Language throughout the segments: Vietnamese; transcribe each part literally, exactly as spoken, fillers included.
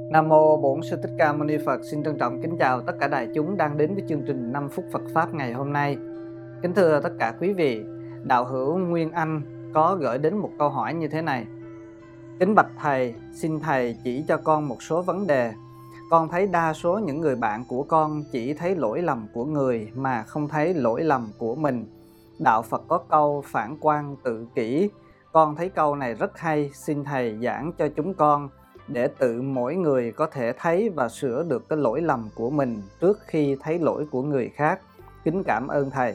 Nam mô Bổn Sư Thích Ca Mâu Ni Phật. Xin trân trọng kính chào tất cả đại chúng đang đến với chương trình năm phút Phật pháp ngày hôm nay. Kính thưa tất cả quý vị, đạo hữu Nguyên Anh có gửi đến một câu hỏi như thế này: kính bạch thầy, xin thầy chỉ cho con một số vấn đề. Con thấy đa số những người bạn của con chỉ thấy lỗi lầm của người mà không thấy lỗi lầm của mình. Đạo Phật có câu phản quan tự kỷ. Con thấy câu này rất hay, xin thầy giảng cho chúng con để tự mỗi người có thể thấy và sửa được cái lỗi lầm của mình trước khi thấy lỗi của người khác. Kính cảm ơn thầy.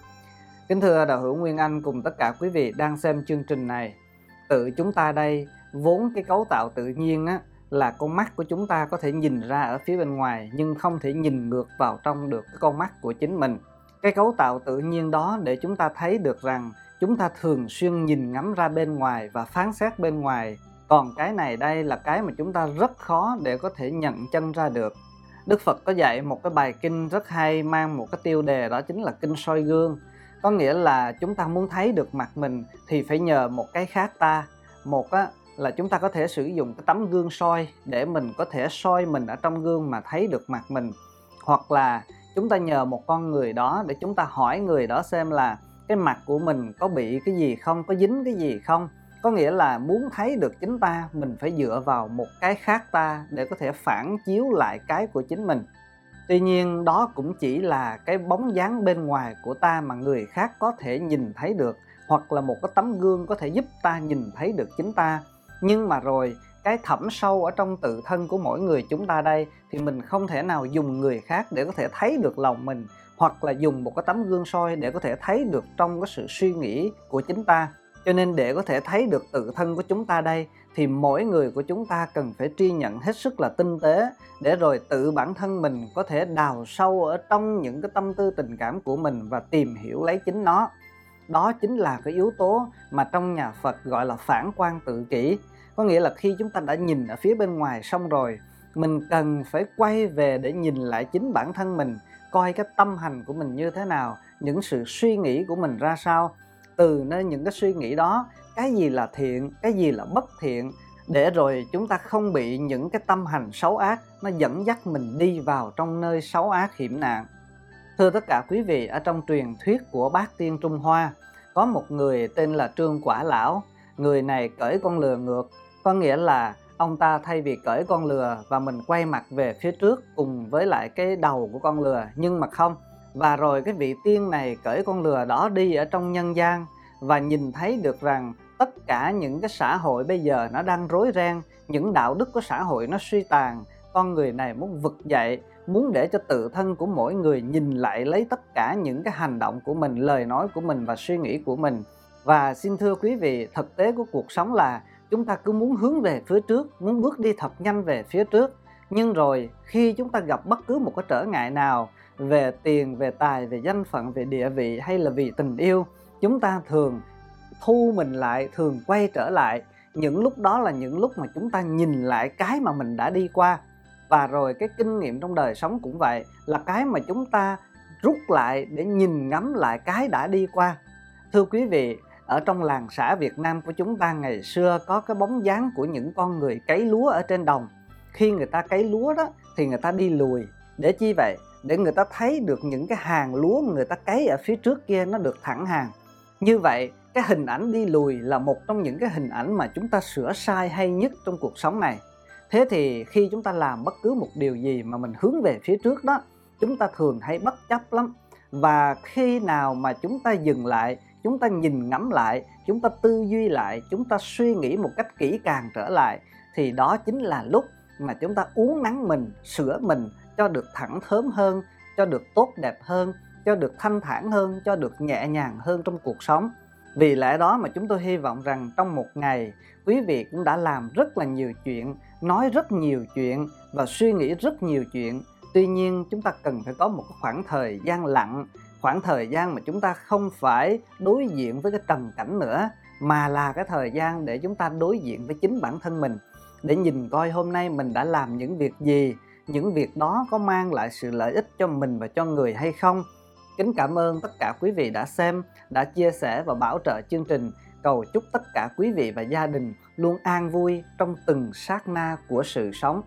Kính thưa đạo hữu Nguyên Anh cùng tất cả quý vị đang xem chương trình này, tự chúng ta đây vốn cái cấu tạo tự nhiên á, là con mắt của chúng ta có thể nhìn ra ở phía bên ngoài nhưng không thể nhìn ngược vào trong được cái con mắt của chính mình. Cái cấu tạo tự nhiên đó để chúng ta thấy được rằng chúng ta thường xuyên nhìn ngắm ra bên ngoài và phán xét bên ngoài. Còn cái này đây là cái mà chúng ta rất khó để có thể nhận chân ra được. Đức Phật có dạy một cái bài kinh rất hay mang một cái tiêu đề, đó chính là kinh soi gương. Có nghĩa là chúng ta muốn thấy được mặt mình thì phải nhờ một cái khác ta. Một á, là chúng ta có thể sử dụng cái tấm gương soi để mình có thể soi mình ở trong gương mà thấy được mặt mình. Hoặc là chúng ta nhờ một con người đó để chúng ta hỏi người đó xem là cái mặt của mình có bị cái gì không, có dính cái gì không. Có nghĩa là muốn thấy được chính ta, mình phải dựa vào một cái khác ta để có thể phản chiếu lại cái của chính mình. Tuy nhiên đó cũng chỉ là cái bóng dáng bên ngoài của ta mà người khác có thể nhìn thấy được, hoặc là một cái tấm gương có thể giúp ta nhìn thấy được chính ta. Nhưng mà rồi cái thẳm sâu ở trong tự thân của mỗi người chúng ta đây thì mình không thể nào dùng người khác để có thể thấy được lòng mình, hoặc là dùng một cái tấm gương soi để có thể thấy được trong cái sự suy nghĩ của chính ta. Cho nên để có thể thấy được tự thân của chúng ta đây thì mỗi người của chúng ta cần phải tri nhận hết sức là tinh tế, để rồi tự bản thân mình có thể đào sâu ở trong những cái tâm tư tình cảm của mình và tìm hiểu lấy chính nó. Đó chính là cái yếu tố mà trong nhà Phật gọi là phản quan tự kỷ. Có nghĩa là khi chúng ta đã nhìn ở phía bên ngoài xong rồi, mình cần phải quay về để nhìn lại chính bản thân mình, coi cái tâm hành của mình như thế nào, những sự suy nghĩ của mình ra sao. Từ nơi những cái suy nghĩ đó, cái gì là thiện, cái gì là bất thiện, để rồi chúng ta không bị những cái tâm hành xấu ác nó dẫn dắt mình đi vào trong nơi xấu ác hiểm nạn. Thưa tất cả quý vị, ở trong truyền thuyết của Bát Tiên Trung Hoa, có một người tên là Trương Quả Lão. Người này cởi con lừa ngược, có nghĩa là ông ta thay vì cởi con lừa và mình quay mặt về phía trước cùng với lại cái đầu của con lừa, nhưng mà không. Và rồi cái vị tiên này cởi con lừa đó đi ở trong nhân gian và nhìn thấy được rằng tất cả những cái xã hội bây giờ nó đang rối ren, những đạo đức của xã hội nó suy tàn. Con người này muốn vực dậy, muốn để cho tự thân của mỗi người nhìn lại lấy tất cả những cái hành động của mình, lời nói của mình và suy nghĩ của mình. Và xin thưa quý vị, thực tế của cuộc sống là chúng ta cứ muốn hướng về phía trước, muốn bước đi thật nhanh về phía trước. Nhưng rồi khi chúng ta gặp bất cứ một cái trở ngại nào về tiền, về tài, về danh phận, về địa vị hay là vì tình yêu, chúng ta thường thu mình lại, thường quay trở lại. Những lúc đó là những lúc mà chúng ta nhìn lại cái mà mình đã đi qua. Và rồi cái kinh nghiệm trong đời sống cũng vậy, là cái mà chúng ta rút lại để nhìn ngắm lại cái đã đi qua. Thưa quý vị, ở trong làng xã Việt Nam của chúng ta ngày xưa có cái bóng dáng của những con người cấy lúa ở trên đồng. Khi người ta cấy lúa đó thì người ta đi lùi. Để chi vậy? Để người ta thấy được những cái hàng lúa mà người ta cấy ở phía trước kia nó được thẳng hàng. Như vậy, cái hình ảnh đi lùi là một trong những cái hình ảnh mà chúng ta sửa sai hay nhất trong cuộc sống này. Thế thì khi chúng ta làm bất cứ một điều gì mà mình hướng về phía trước đó, chúng ta thường hay bất chấp lắm. Và khi nào mà chúng ta dừng lại, chúng ta nhìn ngắm lại, chúng ta tư duy lại, chúng ta suy nghĩ một cách kỹ càng trở lại, thì đó chính là lúc mà chúng ta uốn nắn mình, sửa mình cho được thẳng thớm hơn, cho được tốt đẹp hơn, cho được thanh thản hơn, cho được nhẹ nhàng hơn trong cuộc sống. Vì lẽ đó mà chúng tôi hy vọng rằng trong một ngày, quý vị cũng đã làm rất là nhiều chuyện, nói rất nhiều chuyện và suy nghĩ rất nhiều chuyện. Tuy nhiên chúng ta cần phải có một khoảng thời gian lặng, khoảng thời gian mà chúng ta không phải đối diện với cái trần cảnh nữa, mà là cái thời gian để chúng ta đối diện với chính bản thân mình, để nhìn coi hôm nay mình đã làm những việc gì, những việc đó có mang lại sự lợi ích cho mình và cho người hay không. Kính cảm ơn tất cả quý vị đã xem, đã chia sẻ và bảo trợ chương trình. Cầu chúc tất cả quý vị và gia đình luôn an vui trong từng sát na của sự sống.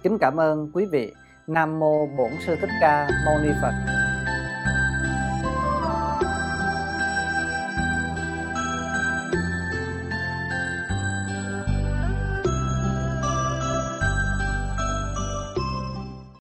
Kính cảm ơn quý vị. Nam mô Bổn Sư Thích Ca Mâu Ni Phật.